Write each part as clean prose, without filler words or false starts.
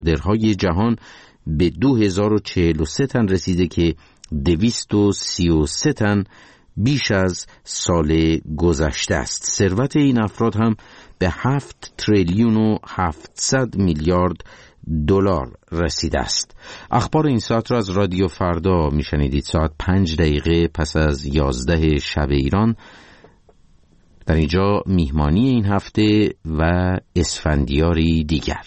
درهای جهان به 2043 تن رسیده که 233 تن بیش از سال گذشته است. ثروت این افراد هم به 7 تریلیون و 700 میلیارد دلار رسیده است. اخبار این ساعت را از رادیو فردا میشنیدید. ساعت 5 دقیقه پس از 11 شب ایران. در اینجا میهمانی این هفته و اسفندیاری دیگر.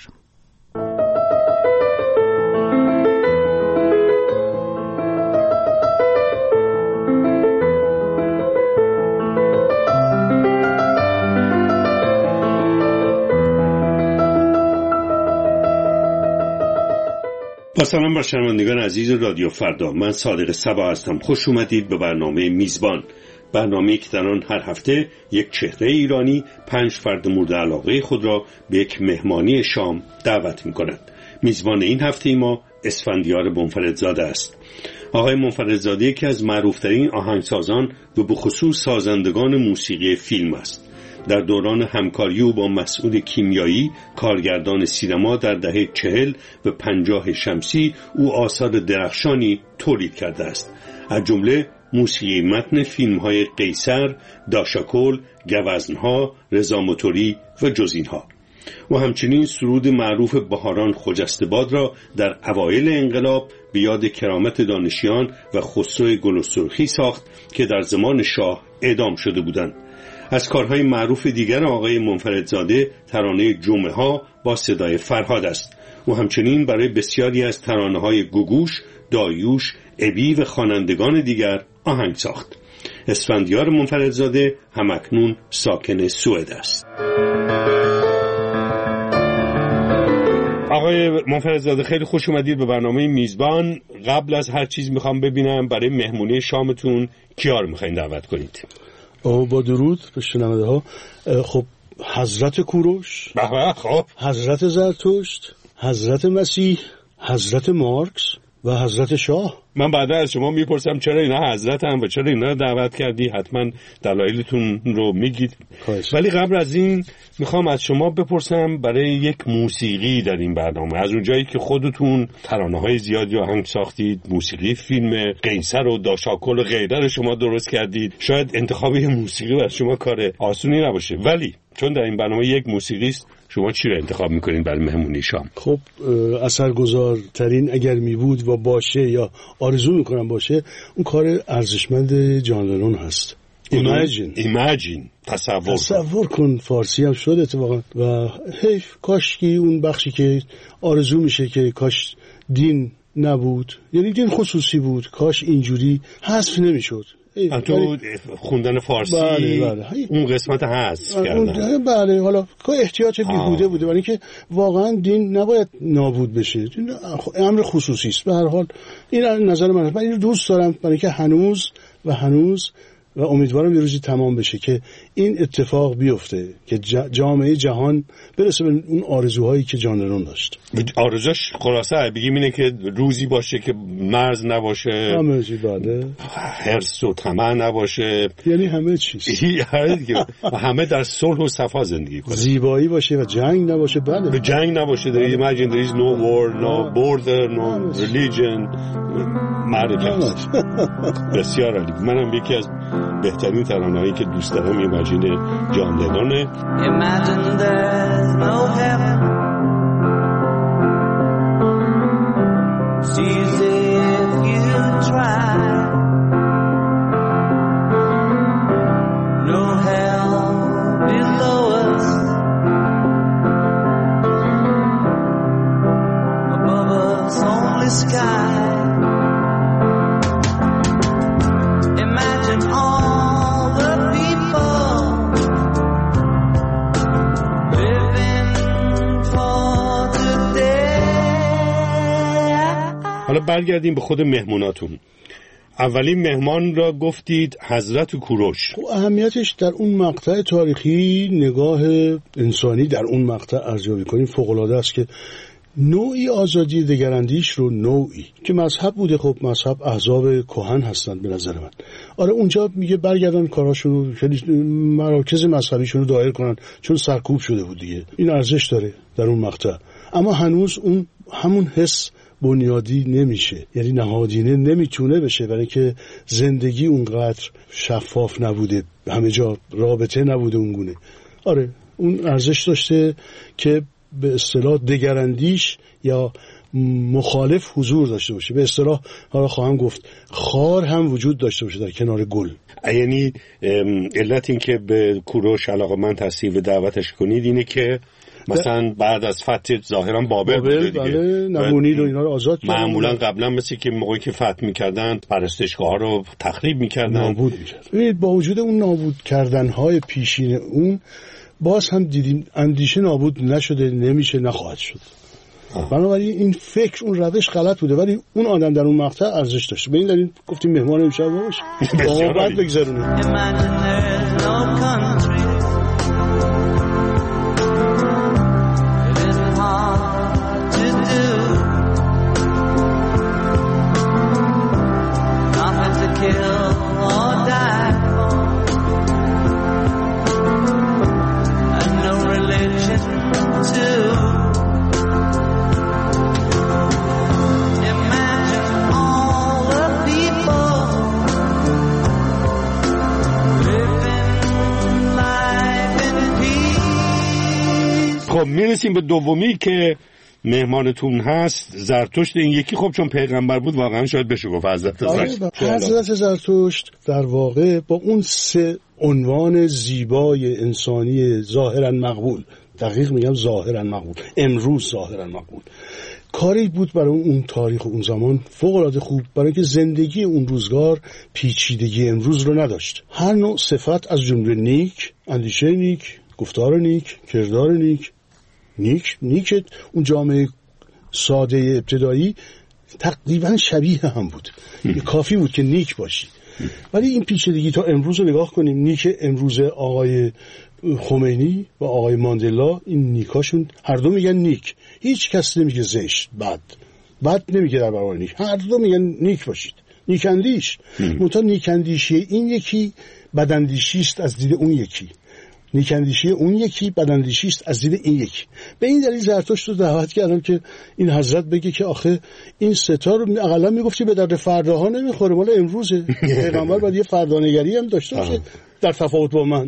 با سلام بر شنوندگان عزیز رادیو فردا، من صادق صبا هستم. خوش اومدید به برنامه میزبان، برنامه‌ای که در آن هر هفته یک چهره ایرانی 5 فرد مورد علاقه خود را به یک مهمانی شام دعوت می‌کند. میزبان این هفته ما اسفندیار منفردزاده است. آقای منفردزاده یکی از معروف‌ترین آهنگسازان و به خصوص سازندگان موسیقی فیلم است. در دوران همکاری او با مسعود کیمیایی، کارگردان سینما، در دهه 40 و 50 شمسی او آثار درخشانی تولید کرده است. از جمله موسیقی متن فیلم‌های قیصر، داشاکل، گوزن‌ها، رضا موتوری و جز اینها. و همچنین سرود معروف بهاران خجسته باد را در اوایل انقلاب به یاد کرامت دانشیان و خسرو گل و سرخی ساخت که در زمان شاه اعدام شده بودند. از کارهای معروف دیگر آقای منفردزاده ترانه جمعه ها با صدای فرهاد است و همچنین برای بسیاری از ترانه‌های گوگوش، داریوش، ابی و خوانندگان دیگر آهنگ ساخت. اسفندیار منفردزاده همکنون ساکن سوئد است. آقای منفردزاده خیلی خوش اومدید به برنامه میزبان. قبل از هر چیز میخوام ببینم برای مهمونی شامتون کیا رو میخواین دعوت کنید؟ با درود به شنونده ها. خب حضرت کوروش، خب حضرت زرتشت، حضرت مسیح، حضرت مارکس و حضرت شاه. من بعدا از شما میپرسم چرا اینا حضرت هم و چرا اینا رو دعوت کردی، حتما دلایلتون رو میگید. ولی قبل از این میخوام از شما بپرسم برای یک موسیقی در این برنامه، از اونجایی که خودتون ترانه‌های زیادی آهنگ ساختید، موسیقی فیلم قیصر و داشاکل و غیره رو شما درست کردید، شاید انتخاب یه موسیقی برای شما کار آسونی نباشه، ولی چون در این برنامه یک موسیقی است، شما چی رو انتخاب میکنین برای مهمونی شام؟ خب اثرگذارترین اگر میبود و باشه یا آرزو میکنم باشه، اون کار ارزشمند جان لنون هست. ایماجین تصور کن. فارسی هم شد اتفاقا و حیف کاش که اون بخشی که آرزو میشه که کاش دین نبود، یعنی دین خصوصی بود، کاش اینجوری حذف نمیشد. تو خوندن فارسی بله. اون قسمت حذف کردن. بله، حالا که احتیاط بیهوده بوده، ولی که واقعا دین نباید نابود بشه، دین امر خصوصی است. به هر حال این نظر من است. من اینو دوست دارم برای که هنوز و امیدوارم یه روزی تمام بشه که این اتفاق بیفته که جامعه جهان برسه به اون آرزوهایی که جان لنون داشت. آرزوش خلاصه بگیم اینه که روزی باشه که مرز نباشه، حرص و طمع نباشه، یعنی همه چیز همه در صلح و صفا زندگی کنه، زیبایی باشه و جنگ نباشه. بله، جنگ نباشه. Imagine there is no war, no border, no religion. بسیار عالی. منم یکی از بهترین ترانه‌هایی که دوست دارم ایماجین جان لنونه. Imagine there's no heaven. See if you try. No hell below us. Above us only sky. حالا برگردیم به خود مهموناتون. اولین مهمان را گفتید حضرت کوروش. اهمیتش در اون مقطع تاریخی، نگاه انسانی در اون مقطع ارزیابی کنیم فوق‌العاده است که نوعی آزادی دگراندیش رو، نوعی که مذهب بوده. خب مذهب احزاب کهن هستند به نظر من. آره اونجا میگه برگردن کاراشون رو، مراکز مذهبیشون رو دایر کنن، چون سرکوب شده بود دیگه. این ارزش داره در اون مقطع. اما هنوز اون همون حس بنیادی نمیشه، یعنی نهادینه نمیتونه بشه، برای که زندگی اونقدر شفاف نبوده، همه جا رابطه نبوده اونگونه. آره اون ارزش داشته که به اصطلاح دگراندیش یا مخالف حضور داشته باشه. به اصطلاح حالا خواهم گفت خار هم وجود داشته باشه در کنار گل. یعنی علت این که به کوروش علاقه‌مند هستید و دعوتش کنید اینه که مثلا بعد از فتح ظاهرا بابل بوده دیگه، بله، نمونید و اینا رو آزاد کردن. معمولا قبلا مثل که موقعی که فتح می‌کردن پرستشگاه‌ها رو تخریب می‌کردن، نابود می‌کردن. با وجود اون نابود کردن‌های پیشین اون باز هم دیدیم اندیشه نابود نشده، نمیشه، نخواهد شد. بنابراین این فکر، اون روش غلط بوده، ولی اون آدم در اون مقطع ارزش داشته. به این دلیل گفتیم مهمان امشب باش با بعد بگذرونیم. خب میرسیم به دومی که مهمانتون هست، زرتشت. این یکی خب چون پیغمبر بود واقعا شاید بشه گفت حضرت زرتشت در واقع با اون سه عنوان زیبای انسانی ظاهرا مقبول، دقیق میگم ظاهرا مقبول، امروز ظاهرا مقبول، کاری بود برای اون تاریخ اون زمان فوق العاده خوب، برای اینکه زندگی اون روزگار پیچیدگی امروز رو نداشت. هر نوع صفت از جمله نیک، اندیشه نیک، گفتار نیک، کردار نیک، نیک اون جامعه ساده ابتدایی تقریبا شبیه هم بود. کافی بود که نیک باشی. ولی این پیچیدگی تا امروز رو نگاه کنیم، نیک امروز آقای خمینی و آقای ماندلا، این نیکاشون هر دو میگن نیک، هیچ کس نمیگه زشت، بد نمیگه در برابر نیک، هر دو میگن نیک باشید، نیک اندیش. منتها نیک اندیشی این یکی، بد اندیشی است از دید اون یکی. نیکندیشی اون یکی، بداندیشی است از دید این یکی. به این دلیل زرتشت رو دعوت کردم که این حضرت بگه که آخه این ستا رو اقلا میگفتی به درد فرداها نمیخوره، مال امروزه. پیغمبر باید یه فردانگری هم داشته باشه در تفاوت با من.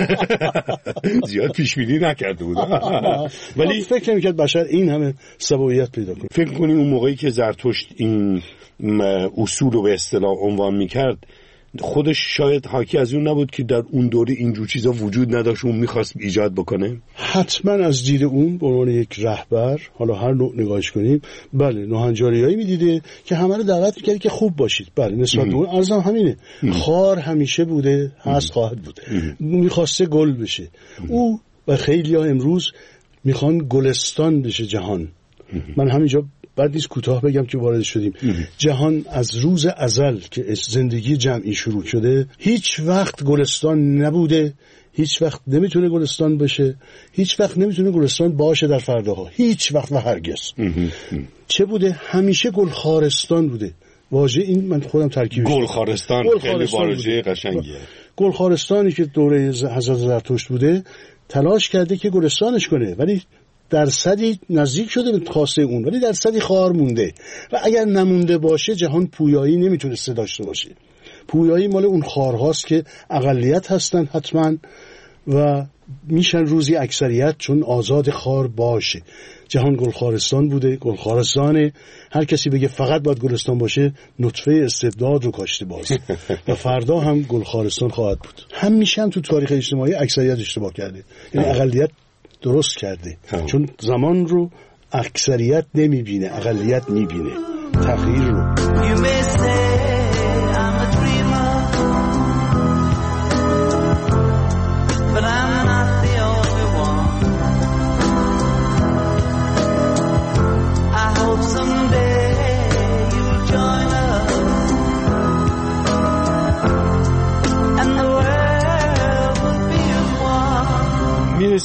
زیاد پیشبینی نکرده بود. ولی فکر نمی‌کرد بشر این همه سبویت پیدا کنه. فکر کنی اون موقعی که زرتشت این اصول رو به اصطلاح عنوان میکرد، خودش شاید حاکی از اون نبود که در اون دوره اینجور چیزا وجود نداشت، اون میخواست ایجاد بکنه؟ حتما از دید اون به عنوان یک رهبر، حالا هر نوع نگاهش کنیم، بله ناهنجاریایی میدیده که همه رو دعوت میکرد که خوب باشید. بله نسبت به اون ارزم همینه، خار همیشه بوده، هست، خواهد بود. میخواسته گل بشه. او و خیلی ها امروز میخوان گلستان بشه جهان. من همینجا بعد نیست کوتاه بگم که وارد شدیم. جهان از روز ازل که زندگی جمعی شروع شده هیچ وقت گلستان نبوده، هیچ وقت نمیتونه گلستان بشه، هیچ وقت نمیتونه گلستان باشه در فرداها، هیچ وقت و هرگز. چه بوده؟ همیشه گلخارستان بوده. واژه این من خودم ترکیبش گلخارستان خیلی واژه قشنگیه. گلخارستانی که دوره حضرت زرتشت بوده تلاش کرده که گلستانش کنه، ولی درصدی نزدیک شده به خواسته اون، ولی درصدی خار مونده و اگر نمونده باشه جهان پویایی نمیتونسته داشته باشه. پویایی مال اون خارهاست که اقلیت هستن حتما و میشن روزی اکثریت، چون آزاد خار باشه. جهان گلخارستان بوده، گلخارستانه. هر کسی بگه فقط باید گلستان باشه نطفه استبداد رو کاشته باز و فردا هم گلخارستان خواهد بود. همیشه هم تو تاریخ اجتماعی اکثریت اشتباه کرده، یعنی اقلیت درست کرده، چون زمان رو اکثریت نمیبینه، اقلیت میبینه تغییر رو.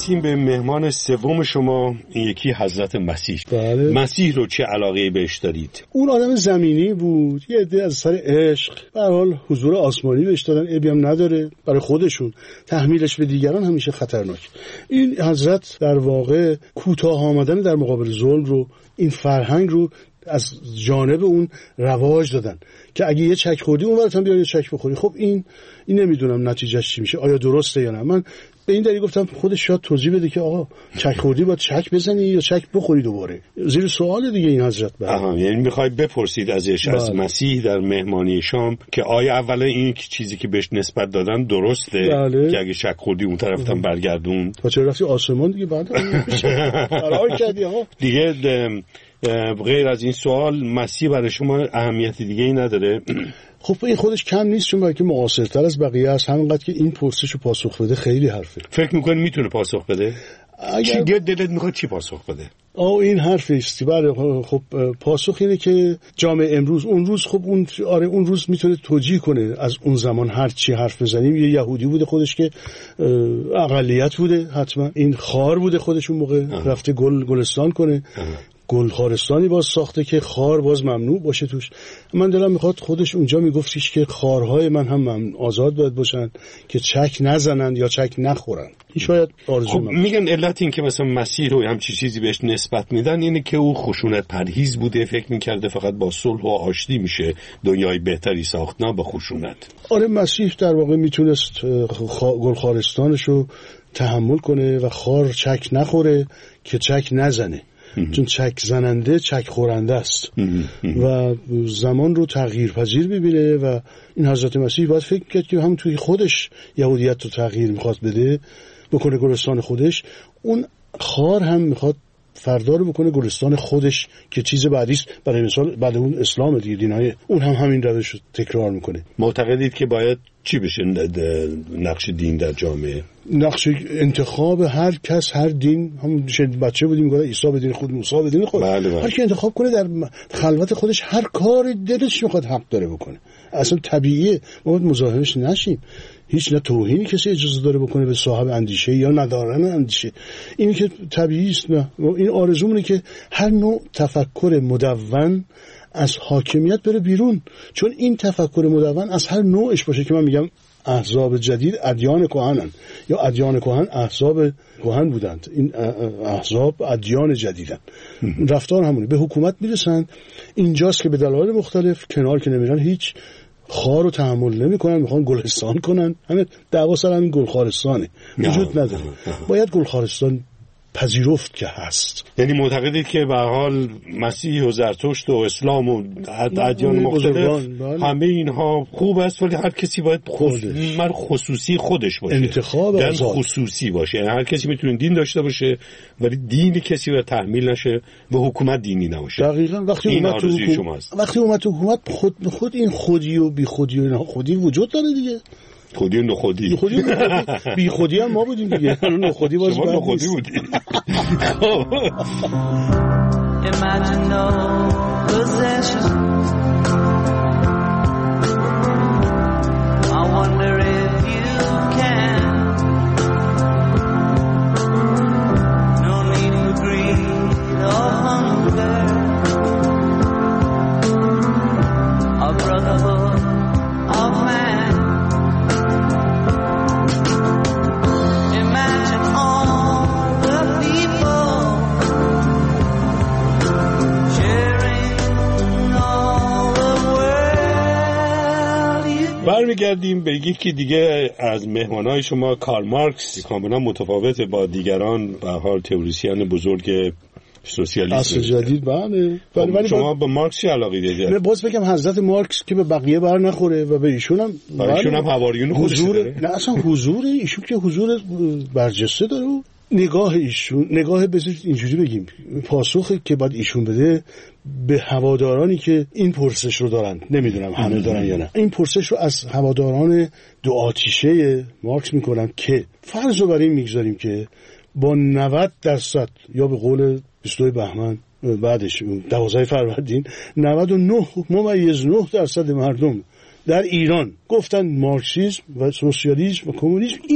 برسیم به مهمان سوم شما، این یکی حضرت مسیح. بله. مسیح رو چه علاقه‌ای بهش دارید؟ اون آدم زمینی بود، یه عده از سر عشق به هر حال حضور آسمانی بهش دادن، عیبی هم نداره برای خودشون، تحمیلش به دیگران همیشه خطرناک. این حضرت در واقع کوتاه آمدن در مقابل ظلم رو، این فرهنگ رو از جانب اون رواج دادن که اگه یه چک خوردی اون ورت هم بیا یه چک بخوری. خب این نمیدونم نتیجهش چی میشه، آیا درسته یا نه. من به این دلیل گفتم خودش شاید توضیح بده که آقا چک خوردی باید چک بزنی یا چک بخوری دوباره. زیر سوال دیگه این حضرت. یعنی میخوای بپرسید ازش از مسیح در مهمانی شام که آیا اولا این چیزی که بهش نسبت دادن درسته؟ که اگه چک خوردی اون طرف هم برگردون و چرا رفتی آسمان دیگه بعد فرار کردی ها دیگه. غیر از این سوال مسیح برای شما اهمیت دیگه ای نداره؟ خب این خودش کم نیست، چون برای که معاصرتر از بقیه است. همینقدر که این پرسشو پاسخ بده خیلی حرفه. فکر میکنی میتونه پاسخ بده؟ چی دلت میخواد چی پاسخ بده؟ این حرفی است. بله خب پاسخ اینه که جامعه امروز، اون روز خب اون روز میتونه توجیه کنه از اون زمان هر چی حرف بزنیم. یه یهودی بوده خودش که اقلیت بوده، حتما این خار بوده خودش اون موقع رفته گلستان کنه. گلخارستانی باز ساخته که خار باز ممنوع باشه توش. من دلم میخواد خودش اونجا میگفتش که خارهای من هم آزاد باید باشن که چک نزنن یا چک نخورن. این شاید آرزو خب میگن علت این که مثلا مسیح رو همچی چیزی بهش نسبت میدن اینه که او خشونت پرهیز بوده، فکر میکرده فقط با صلح و آشتی میشه دنیای بهتری ساخت، نه با خشونت. آره مسیح در واقع میتونست گلخارستانشو تحمل کنه و خار چک نخوره که چک نزنه، چون چک زننده چک خورنده است و زمان رو تغییر پذیر ببینه و این حضرت مسیح باید فکر کرد که هم توی خودش یهودیت رو تغییر میخواد بده، بکنه گلستان خودش. اون خار هم میخواد فردا رو بکنه گلستان خودش که چیز بعدیست. برای مثال بعد اون اسلام دیگه، دینای اون هم همین روش رو تکرار میکنه. معتقدید که باید چی بشه نقش دین در جامعه؟ نقش انتخاب هر کس، هر دین. همون بچه بودیم میگه عیسی به دین خود، موسی به دین خود. بله. هر کی انتخاب کنه در خلوت خودش هر کاری دلش میخواد حق داره بکنه. اصلا طبیعیه، ما باید مزاحمش نشیم. هیچ نه توهینی کسی اجازه داره بکنه به صاحب اندیشه یا ندارن اندیشه. اینی که طبیعی است. نه این آرزومونه که هر نوع تفکر مدون از حاکمیت بره بیرون، چون این تفکر مدون از هر نوعش باشه که من میگم احزاب جدید ادیان کهنن یا ادیان کهن احزاب کهن بودند، این احزاب ادیان جدیدن. رفتار همونه، به حکومت میرسن اینجاست که به دلایل مختلف کنار که نمیرن، هیچ خار رو تحمل نمیکنن، میخوان گلستان کنن. همین دعوا سر همین گلخارستانه، وجود نداره. باید گلخارستان پذیرفت که هست. یعنی معتقدید که به حال مسیح و زرتشت و اسلام و ادیان مختلف همه اینها خوب است، ولی هر کسی باید خصوصی خودش باشه، انتخاب دین خصوصی باشه. یعنی هر کسی میتونه دین داشته باشه ولی دین کسی باید تحمیل نشه و حکومت دینی نباشه. دقیقاً وقتی اومد تو حکومت خود این خودی و بی خودی و خودی وجود داره دیگه. خودی و نخودی. بی خودی هم ما بودیم دیگه. نخودی باز شما نخودی بودی. Imagine no possessions. I wonder if you can. No need for greed or hunger. A brotherhood of man. برمیگردیم به یکی دیگه از مهمانای شما، کارل مارکس. کاملا متفاوته با دیگران، به حال تئوریسین بزرگ سوسیالیسم اصل جدید. بله شما به مارکس چه علاقه دارید؟ باز بگم حضرت مارکس که به بقیه بر نخوره و به ایشون هم حواریون خودش داره. نه اصلا حضور ایشون که حضور برجسته داره. نگاه ایشون، نگاه بذارید اینجوری بگیم، پاسخی که باید ایشون بده به هوادارانی که این پرسش رو دارن، نمیدونم همه دارن یا نه، این پرسش رو از هواداران دو آتیشه مارکس میکنم که فرض رو بر این میگذاریم که با 90% یا به قول 22 بهمن بعدش 12 فروردین 99.9% مردم در ایران گفتن مارکسیسم و سوسیالیسم و کمونیسم این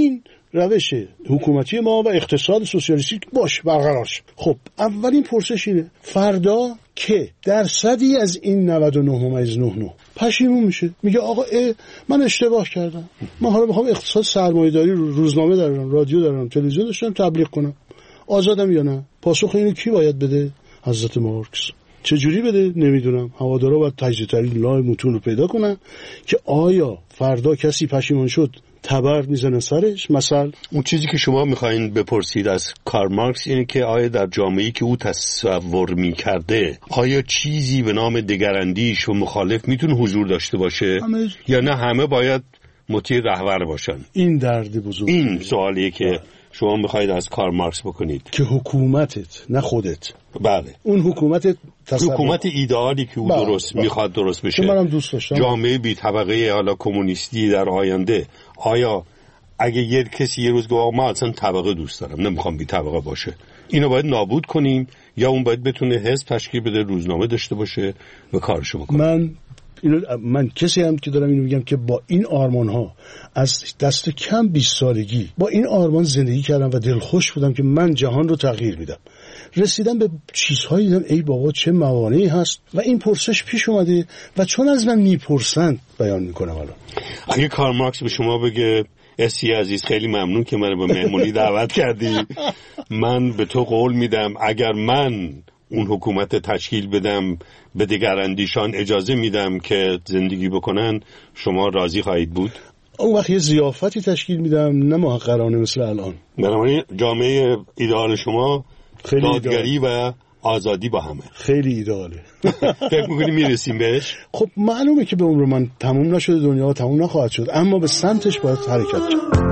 روش حکومتی ما و اقتصاد سوسیالیستی باش برقرار شد. خب اولین پرسش اینه فردا که درصدی از این 99.99 پشیمون میشه، میگه آقا من اشتباه کردم، من حالا میخوام اقتصاد سرمایه‌داری رو روزنامه دارم، رادیو دارم، تلویزیون داشتم، تبلیغ کنم، آزادم یا نه؟ پاسخ اینو کی باید بده؟ حضرت مارکس. چه جوری بده نمیدونم. هوادارا باید تجزیه‌ترین لای متون رو پیدا کنن که آیا فردا کسی پشیمان شد تبر میزنه سرش. مثلا اون چیزی که شما میخواین بپرسید از کارل مارکس اینه که آیا در جامعه‌ای که او تصور میکرده آیا چیزی به نام دگراندیش و مخالف میتونه حضور داشته باشه یا نه همه باید مطیع رهبر باشن؟ این درد بزرگ، این سوالیه که شما میخواید از کارل مارکس بکنید که حکومتت نه خودت. بله، اون حکومت ایدئالی که او میخواد درست بشه، که منم دوست داشتم، جامعه بی طبقه حالا کمونیستی در آینده. آیا اگه یه کسی یه روز گفت ما اصلا طبقه دوست دارم، نمیخوام بی طبقه باشه، اینو باید نابود کنیم یا اون باید بتونه حزب تشکیل بده، روزنامه داشته باشه و کارشو بکنه؟ من کسی هم که دارم اینو میگم که با این آرمان ها از دست کم 20 سالگی با این آرمان زندگی کردم و دلخوش بودم که من جهان رو تغییر میدم. رسیدم به چیزهایی دیدم ای بابا چه موانعی هست و این پرسش پیش اومده و چون از من میپرسند بیان میکنم. الان اگه کارل مارکس به شما بگه اسی عزیز خیلی ممنون که منو به مهمونی دعوت کردی، من به تو قول میدم اگر من اون حکومت تشکیل بدم به دگراندیشان اجازه میدم که زندگی بکنن، شما راضی خواهید بود؟ اون وقت یه ضیافتی تشکیل میدم، نه محقرانه مثل الان. بنابراین جامعه ایدئال شما دادگری و آزادی با همه خیلی ایدئاله. فکر میکنی میرسیم بهش؟ خب معلومه که به عمر من تموم نشده، دنیا تموم نخواهد شد، اما به سمتش باید حرکت کرد.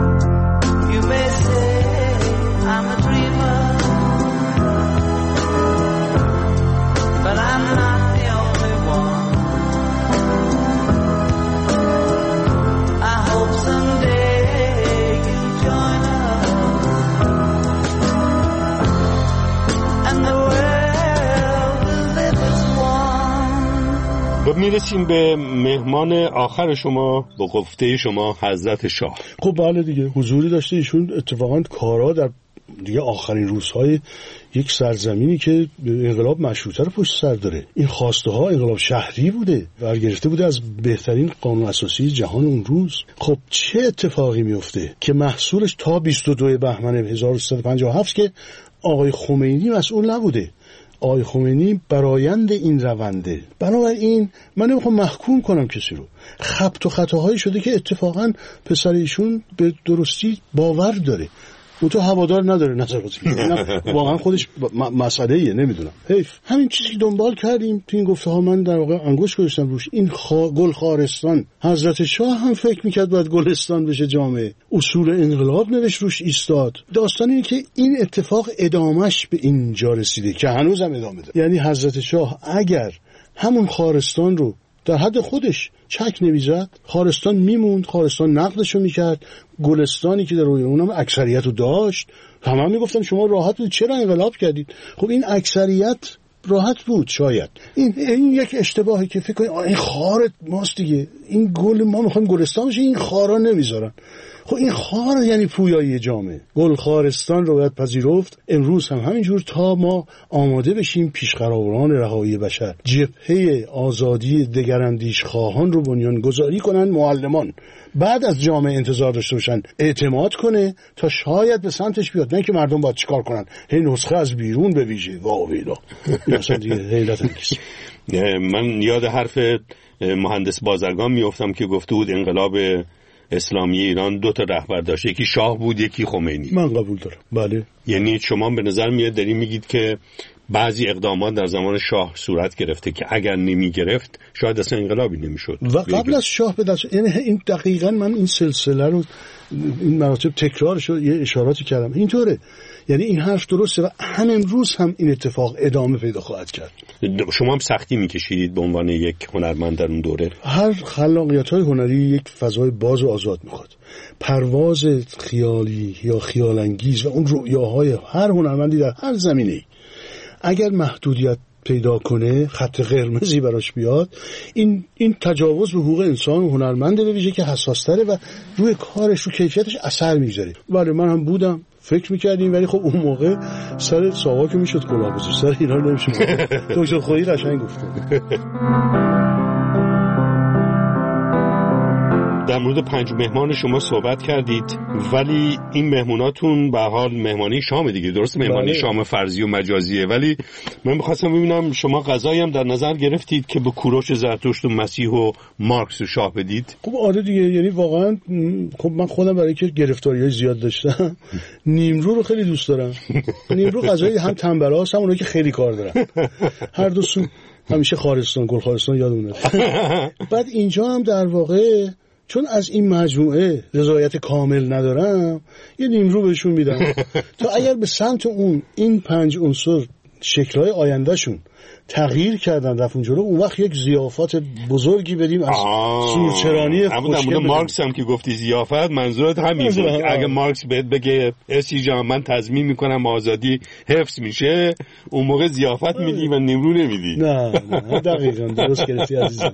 میرسیم به مهمان آخر شما با گفته شما حضرت شاه. خب بله دیگه، حضوری داشته ایشون اتفاقا کارا در دیگه آخرین روزهای یک سرزمینی که انقلاب مشروطه رو پشت سر داره. این خواسته ها انقلاب شهری بوده، برگرفته بوده از بهترین قانون اساسی جهان اون روز. خب چه اتفاقی میفته که محصولش تا 22 بهمن 1357 که آقای خمینی مسئول نبوده، آقای خمینی برآیند این رونده. بنابراین من نمیخوام محکوم کنم کسی رو. خبط و خطاهایی شده که اتفاقا پسر ایشون به درستی باور داره، اون تو هوادار نداره نظراتی. واقعا خودش مسئله ایه، نمیدونم. حیف همین چیزی که دنبال کردیم تو این گفته ها من در واقع انگشت گذاشتم روش. این گل خارستان، حضرت شاه هم فکر میکرد باید گلستان بشه جامعه، اصول انقلاب نوشت روش ایستاد. داستان اینه که این اتفاق ادامش به اینجا رسیده که هنوز هم ادامه داره. یعنی حضرت شاه اگر همون خارستان رو در حد خودش چک نمیزد، خارستان میموند، خارستان نقدشو میکرد، گلستانی که در روی اونم اکثریت رو داشت، همه میگفتن شما راحت بود چرا انقلاب کردید. خب این اکثریت راحت بود شاید. این یک اشتباهی که فکر کنید این خار ماست دیگه، این گل ما میخوایم گلستان بشه، این خارا نمیذارن. خب این خار یعنی پویایی جامعه. گل خارستان رو باید پذیرفت. امروز هم همینجور تا ما آماده بشیم پیشقراوران رهایی بشر، جبهه آزادی دگراندیش خواهان رو بنیان گذاری کنن. معلمان بعد از جامعه انتظار داشته باشن اعتماد کنه تا شاید به سمتش بیاد، نه که مردم باید چیکار کنن هی نسخه از بیرون به ویژه واویلا. مثلا دیگه حیرت انگیز. من یاد حرف مهندس بازرگان میافتم که گفته بود انقلاب اسلامی ایران 2 رهبر داشت، یکی شاه بود یکی خمینی. من قبول دارم. بله. یعنی شما به نظر میاد دارین میگید که بعضی اقدامات در زمان شاه صورت گرفته که اگر نمی گرفت شاید اصلا انقلابی نمیشد و قبل از شاه به دست. یعنی این دقیقاً من این سلسله رو این مراتب تکرارش رو یه اشاراتی کردم اینطوره. یعنی این حرف درسته و هم امروز هم این اتفاق ادامه پیدا خواهد کرد. شما هم سختی میکشیدید به عنوان یک هنرمند در اون دوره؟ هر خلاقیت‌های هنری یک فضای باز و آزاد میخواد. پرواز خیالی یا خیالانگیز و اون رؤیاهای هر هنرمندی در هر زمینه‌ای اگر محدودیت پیدا کنه، خط قرمزی براش بیاد، این تجاوز به حقوق انسان و هنرمنده به ویژه که حساس‌تره و روی کارش رو کیفیتش اثر میذاره. بله من هم بودم فکر میکردیم، ولی خب اون موقع سر ساواک میشد کلاه گذاشت، سر اینا نمیشه. دکتر خویی قشنگ گفته. در مورد 5 مهمان شما صحبت کردید، ولی این مهموناتون به حال مهمانی شام دیگه، درست؟ مهمانی شام فرضی و مجازیه، ولی من می‌خواستم ببینم شما غذایی هم در نظر گرفتید که به کوروش زرتشت و مسیح و مارکس رو شاه بدید؟ خب آره دیگه، یعنی واقعا خب من خودم برای که گرفتاری‌های زیاد داشتم نیمرو رو خیلی دوست دارم. نیمرو غذایی هم تنبلاست هم اونایی که خیلی کار دارن، هر دو سو همیشه خارستان، گل خارستان یادمونه. بعد اینجا هم در واقع چون از این مجموعه رضایت کامل ندارم یه نیمرو بهشون میدم تا اگر به سمت این 5 عنصر شکل‌های آیندهشون تغییر کردن رفتن جلو، اون وقت یک ضیافت بزرگی بدیم از سورچرانی خوشگل. مارکس هم که گفتی ضیافت، منظورت همین بود؟ اگه مارکس بهت بگه اسی جان من تضمین میکنم آزادی حفظ میشه، اون موقع ضیافت میدی و نیمرو نمیدی. نه دقیقاً درست گرفتی عزیزم.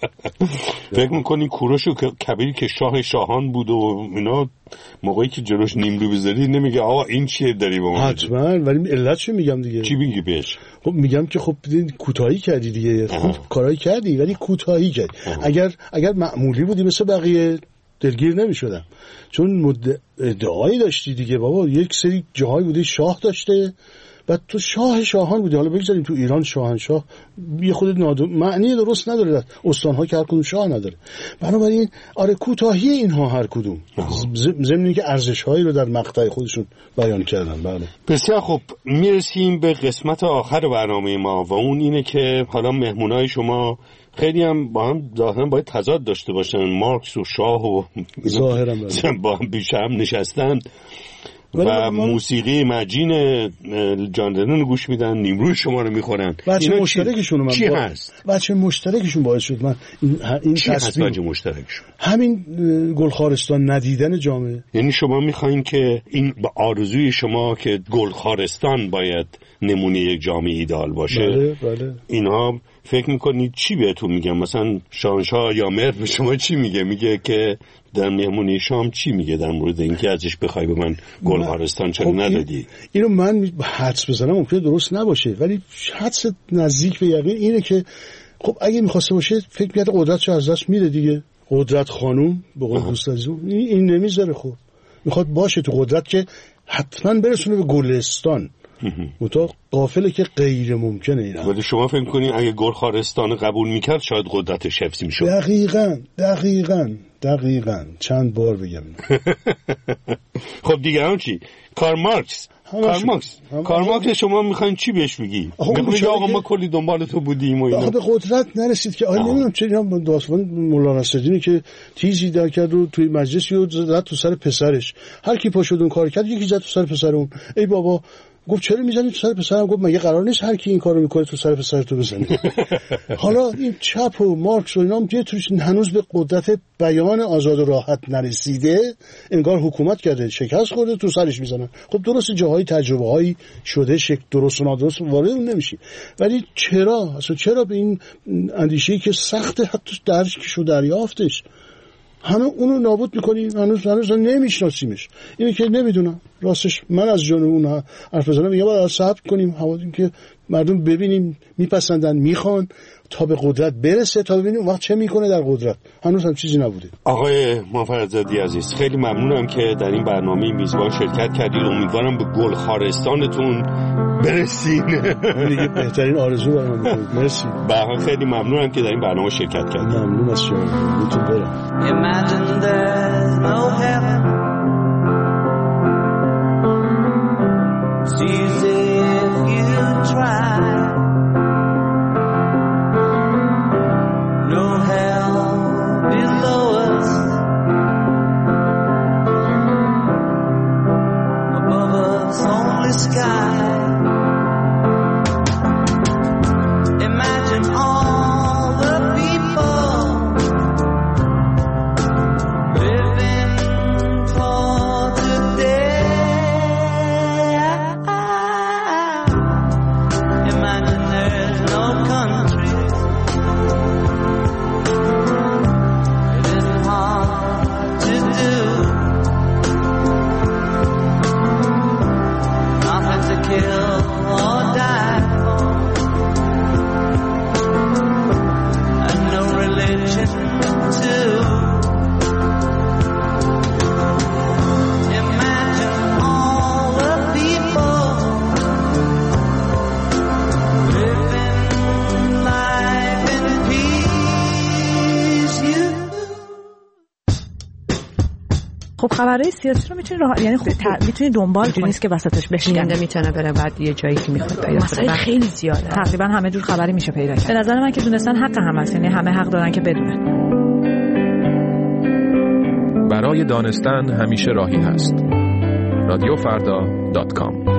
فکر میکنی کوروش کبیر که شاه شاهان بود و اینا، موقعی که جلوش نیمرو بذاری نمیگه آقا این چیه داری با من؟ حتما، ولی علتشو میگم دیگه. چی میگی بهش؟ خب میگم که خب کوتاهی کردی دیگه، خوب کارایی کردی ولی کوتاهی کردی. اگر معمولی بودی مثل بقیه دلگیر نمیشدم، چون ادعایی داشتی دیگه بابا، یک سری جاهای بودی شاه داشته، بعد تو شاه شاهان بودی. حالا بگذاریم تو ایران شاهنشاه یه خود معنی درست نداره، استان‌ها که هر کدوم شاه نداره. بنابراین آره کوتاهی اینها هر کدوم ضمن که ارزش‌هایی رو در مقطع خودشون بیان کردن. بله بسیار خب، میرسیم به قسمت آخر برنامه ما و اون اینه که حالا مهمونای شما خیلی هم با هم ظاهرا باید تضاد داشته باشن، مارکس و شاه و ظاهرا با هم بیش هم نشستن و موسیقی مجین جان لنون گوش میدن، نیمروی شما رو میخورن. بچه مشترکشون چی هست؟ بچه مشترکشون باعث شد من این چی هست بچه مشترکشون؟ همین گلخارستان ندیدن جامعه. یعنی شما میخواین که این به آرزوی شما که گلخارستان باید نمونه یک جامعه ایدال باشه. بله. اینها فکر میکنید چی بهتون میگم؟ مثلا شاهنشاه یا مهر به شما چی میگه که در مهمونی شام چی میگه در مورد اینکه ازش بخوای به من گلخارستان چرا ندادی؟ اینو من حدس بزنم ممکنه درست نباشه، ولی حدس نزدیک به یقین اینه که خب اگه میخواسته باشه فکر میکنه قدرتش از دست میده دیگه. قدرت خانوم به قول دوست عزیزم این نمیذاره، خب میخواد باشه تو قدرت که حتما برسونه به گلستان. متا قافله که غیر ممکنه اینا. ولی شما فکر کنید اگه گلخارستان قبول میکرد شاید قدرتش حفظ میشد؟ دقیقاً چند بار بگم. خب دیگران چی؟ کارل مارکس شما میخواین چی بهش بگی؟ میگه آقا ما کلی دنبال تو بودیم و اینا. آقا به قدرت نرسید که نمیدونم چه داستان مولانا نصرالدین که تیزی در کرد و توی مجلسی و زد تو سر پسرش، هر کی پا شد اون کار کرد یکی زد تو سر پسر اون. ای بابا گفت چرا میزنی تو سر پسرم؟ گفت مگه قرار نیست هر کی این کارو میکنه تو سر پسر تو بزنه؟ حالا این چپ و مارکس و اینا یه توش هنوز به قدرت بیان آزاد و راحت نرسیده، انگار حکومت کرده شکست خورده تو سرش میزنن. خب درست جاهای تجربه هایی شده شکل درست و نادرست وارد اون نمیشی، ولی چرا به این اندیشه‌ای که سخت حتی درکش و دریافتش همه اونو نابود میکنیم؟ هنوز نمیشناسیمش. اینه که نمیدونم راستش، من از جان اون حرف بزنم میگم باید صبر کنیم حوادثی که مردم ببینیم میپسندن میخوان تا به قدرت برسه، تا ببینیم وقت چه میکنه در قدرت. هنوز هم چیزی نبوده. آقای موفق‌زاده عزیز خیلی ممنونم که در این برنامه میزبان شرکت کردید. امیدوارم به گلخارستانتون برسین. دیگه بهترین آرزو برام میکنید. مرسی. خیلی ممنونم که در این برنامه شرکت کردید. ممنون از شما. میتون برم. Imagine there's no heaven. It's easy if you try. No hell below us. Above us only sky. Imagine all the people living for today. خب خبرهای سیاسی رو میتونی یعنی خب میتونی دنبال کنی، نیست که وسطش بشینه میتونه بره بعد یه جایی که میخواد پیدا مسائل خیلی زیاده، تقریبا همه جور خبری میشه پیدا کرد. به نظر من که دونستن حق هم هست، یعنی همه حق دارن که بدونن. برای دانستن همیشه راهی هست. رادیوفردا.com